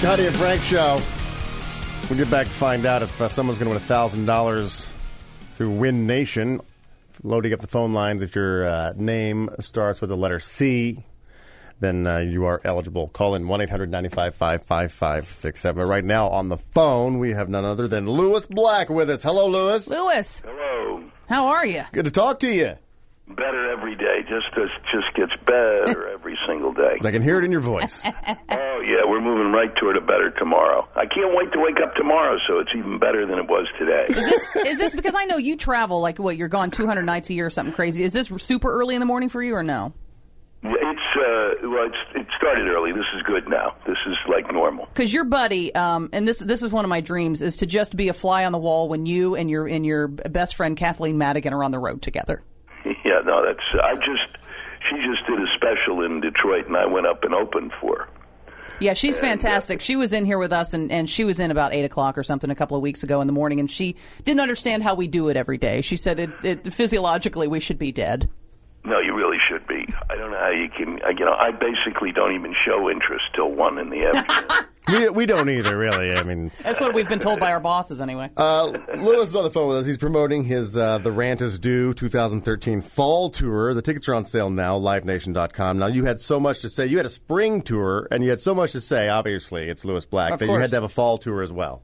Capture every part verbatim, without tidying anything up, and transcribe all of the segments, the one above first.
Connie and Frank show. We'll get back to find out if uh, someone's going to win one thousand dollars through Win Nation. Loading up the phone lines. If your uh, name starts with the letter C, then uh, you are eligible. Call in one eight hundred nine five five five five six seven. But right now on the phone, we have none other than Lewis Black with us. Hello, Lewis. Lewis. Hello. How are you? Good to talk to you. Better every day. Just just, just gets better every single day. I can hear it in your voice. Oh, yeah, we're moving right toward a better tomorrow. I can't wait to wake up tomorrow, so it's even better than it was today. Is this, is this because I know you travel, like, what, you're gone two hundred nights a year or something crazy. Is this super early in the morning for you or no? Yeah, it's, uh, well, it's, it started early. This is good now. This is like normal. Because your buddy, um, and this this is one of my dreams, is to just be a fly on the wall when you and your and your best friend Kathleen Madigan are on the road together. Yeah, no, that's, I just, she just did a special in Detroit, and I went up and opened for her. Yeah, she's and, fantastic. Uh, she was in here with us, and, and she was in about eight o'clock or something a couple of weeks ago in the morning, and she didn't understand how we do it every day. She said it, it physiologically we should be dead. No, you really should be. I don't know how you can, you know, I basically don't even show interest till one in the afternoon. we, we don't either, really. I mean, that's what we've been told by our bosses, anyway. Uh, Lewis is on the phone with us. He's promoting his uh, The Rant is Due twenty thirteen Fall Tour. The tickets are on sale now, live nation dot com. Now, you had so much to say. You had a spring tour, and you had so much to say, obviously. It's Lewis Black. Of that course. You had to have a fall tour as well.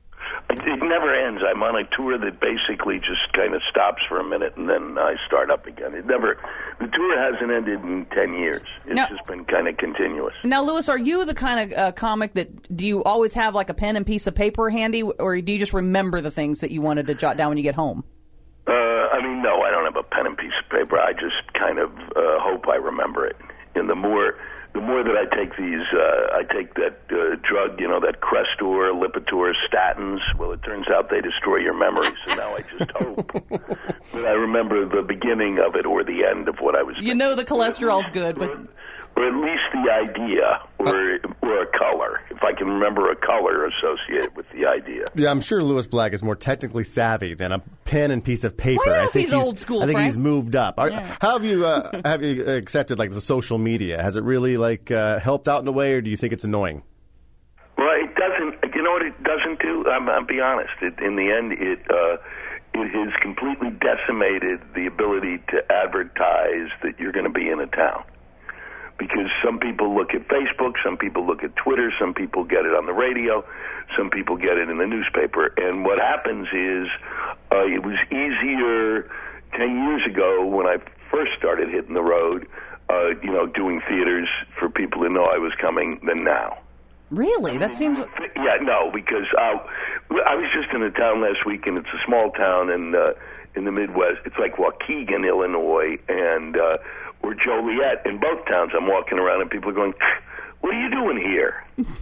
It never ends. I'm on a tour that basically just kind of stops for a minute and then I start up again. It never, the tour hasn't ended in ten years. It's now, just been kind of continuous. Now, Lewis, are you the kind of uh, comic that, do you always have like a pen and piece of paper handy, or do you just remember the things that you wanted to jot down when you get home? Uh, I mean, no, I don't have a pen and piece of paper. I just kind of uh, hope I remember it. And the more... The more that I take these, uh, I take that uh, drug, you know, that Crestor, Lipitor, statins. Well, it turns out they destroy your memory. So now I just hope that I remember the beginning of it or the end of what I was. You know the cholesterol's good, but. Or at least the idea, or or a color, if I can remember a color associated with the idea. Yeah, I'm sure Lewis Black is more technically savvy than a pen and piece of paper. Why I think he's old school, I think Frank? he's moved up. Are, Yeah. How have you uh, have you accepted like the social media? Has it really like uh, helped out in a way, or do you think it's annoying? Well, it doesn't. You know what it doesn't do? I'm, I'll be honest. It, in the end, it uh, it has completely decimated the ability to advertise that you're going to be in a town. Because some people look at Facebook, some people look at Twitter, some people get it on the radio, some people get it in the newspaper. And what happens is uh, it was easier ten years ago when I first started hitting the road, uh, you know, doing theaters for people to know I was coming than now. Really? That seems... Yeah, no, because uh, I was just in a town last week, and it's a small town in, uh, in the Midwest. It's like Waukegan, Illinois, and... Uh, or Joliet. In both towns, I'm walking around and people are going, what are you doing here?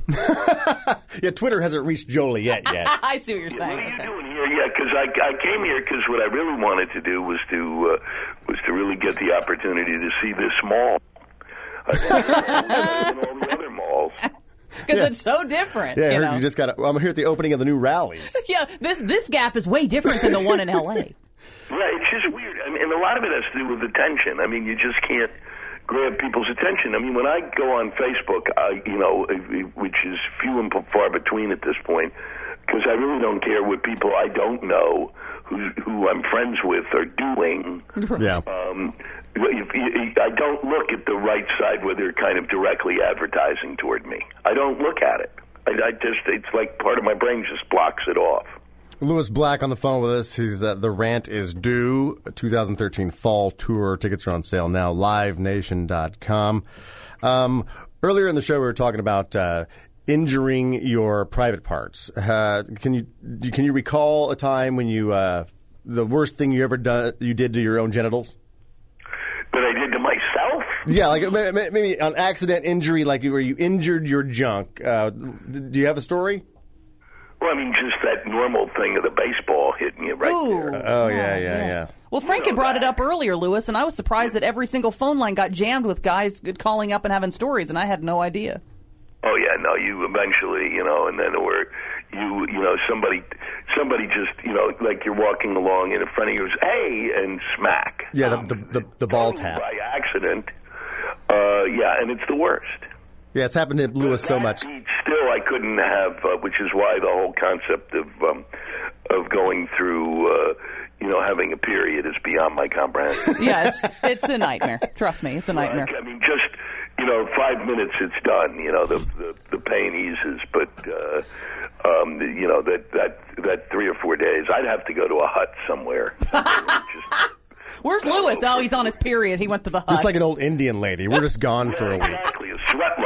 Yeah, Twitter hasn't reached Joliet yet. I see what you're saying. What are you Okay. doing here? Yeah, because I, I came here because what I really wanted to do was to uh, was to really get the opportunity to see this mall. I and all the other malls. Because Yeah. it's so different. Yeah, I you heard know? you just got. I'm here at the opening of the new rallies. Yeah, this this gap is way different than the one in L A. Yeah, it's just weird. I mean, and a lot of it has to do with attention. I mean, you just can't grab people's attention. I mean, when I go on Facebook, I, you know, which is few and far between at this point, because I really don't care what people I don't know, who who I'm friends with, are doing. Yeah. Um, I don't look at the right side where they're kind of directly advertising toward me. I don't look at it. I, I just, it's like part of my brain just blocks it off. Lewis Black on the phone with us. He's uh, The Rant is Due, twenty thirteen Fall Tour. Tickets are on sale now, live nation dot com. Um, earlier in the show, we were talking about uh, injuring your private parts. Uh, can you can you recall a time when you uh, the worst thing you ever done you did to your own genitals? That I did to myself? Yeah, like maybe an accident injury, like where you injured your junk. Uh, do you have a story? Well, I mean, just that normal thing of the baseball hitting you right Ooh. there. Oh, yeah, yeah, yeah. Well, Frank had brought it up earlier, Lewis, and I was surprised that every single phone line got jammed with guys calling up and having stories, and I had no idea. Oh, yeah, no, you eventually, you know, and then or you, you know, somebody, somebody just, you know, like you're walking along and in front of you goes, hey, and smack. Yeah, the, the, the, the ball tap. By accident. Uh, yeah, and it's the worst. Yeah, it's happened to Lewis so That much. beat still, I couldn't have, uh, which is why the whole concept of um, of going through, uh, you know, having a period is beyond my comprehension. Yeah, it's, it's a nightmare. Trust me, it's a nightmare. Like, I mean, just, you know, five minutes, it's done. You know, the the, the pain eases, but, uh, um, you know, that, that, that three or four days, I'd have to go to a hut somewhere. just, Where's Lewis? Oh, he's on his period. He went to the hut. Just like an old Indian lady. We're just gone yeah, for a week. Exactly, a sweat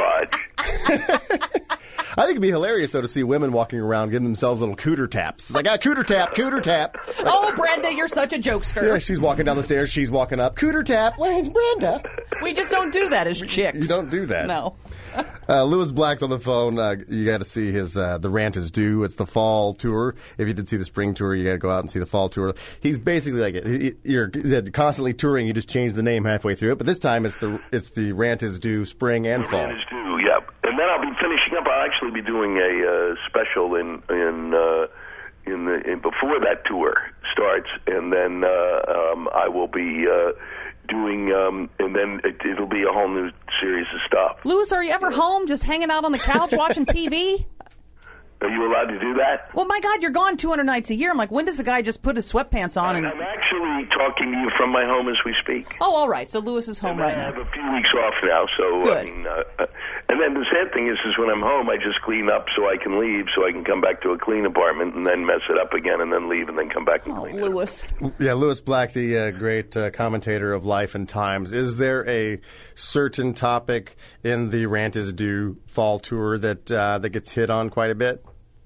lodge. I think it'd be hilarious, though, to see women walking around giving themselves little cooter taps. It's like, ah, cooter tap, cooter tap. Like, oh, Brenda, you're such a jokester. Yeah, she's walking down the stairs, she's walking up. Cooter tap, where's Brenda? We just don't do that as chicks. You don't do that. No. uh, Lewis Black's on the phone. Uh, you got to see his uh, The Rant is Due. It's the fall tour. If you did see the spring tour, you got to go out and see the fall tour. He's basically like, he, you're he's constantly touring. You just change the name halfway through it. But this time, it's the it's the Rant is Due spring and fall. Rant is Due, yeah. And then I'll be finishing up. I'll actually be doing a uh, special in in uh, in the in, before that tour starts, and then uh, um, I will be uh, doing, um, and then it, it'll be a whole new series of stuff. Lewis, are you ever home, just hanging out on the couch watching T V? Are you allowed to do that? Well, my God, you're gone two hundred nights a year. I'm like, when does the guy just put his sweatpants on? And I'm actually talking to you from my home as we speak. Oh, all right. So Lewis is home and right I now. have a few weeks off now, so Good. I mean, uh, uh, and then the sad thing is, is when I'm home, I just clean up so I can leave, so I can come back to a clean apartment and then mess it up again, and then leave, and then come back and Oh, clean Lewis. it. Yeah, Lewis Black, the uh, great uh, commentator of Life and Times. Is there a certain topic in the Rant is Due fall tour that uh, that gets hit on quite a bit?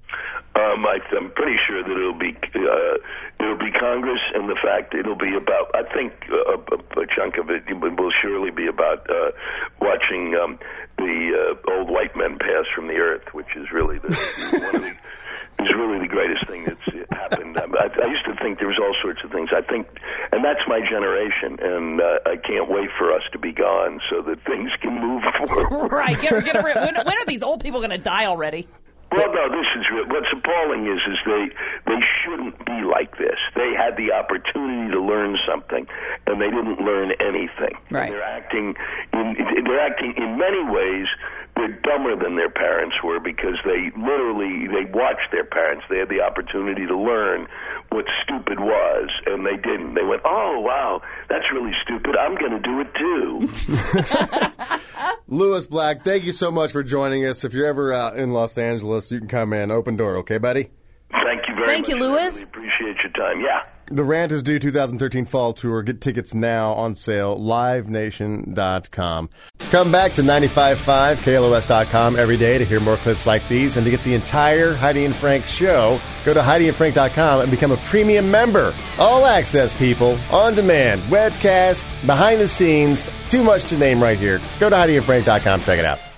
Um, I, I'm pretty sure that it'll be uh, it'll be Congress, and the fact it'll be about. I think uh, a, a chunk of it will surely be about uh, watching um, the uh, old white men pass from the earth, which is really the one of the is really the greatest thing that's happened. I, I used to think there was all sorts of things. I think, and that's my generation, and uh, I can't wait for us to be gone so that things can move forward. Right. Get, get a, when, when are these old people going to die already? Well, no, this is real. What's appalling is, is they they shouldn't be like this. They had the opportunity to learn something, and they didn't learn anything. Right. And they're acting in they're acting in many ways. They're dumber than their parents were because they literally they watched their parents. They had the opportunity to learn what stupid was, and they didn't. They went, "Oh, wow, that's really stupid. I'm going to do it too." Lewis Black, thank you so much for joining us. If you're ever out in Los Angeles, you can come in. Open door, okay, buddy? Thank you very Thank much. you, Lewis. I really appreciate your time. Yeah. The Rant is Due twenty thirteen Fall Tour. Get tickets now on sale, live nation dot com. Come back to ninety-five point five K L O S dot com every day to hear more clips like these. And to get the entire Heidi and Frank show, go to Heidi and Frank dot com and become a premium member. All access, people, on demand, webcast, behind the scenes, too much to name right here. Go to Heidi and Frank dot com, check it out.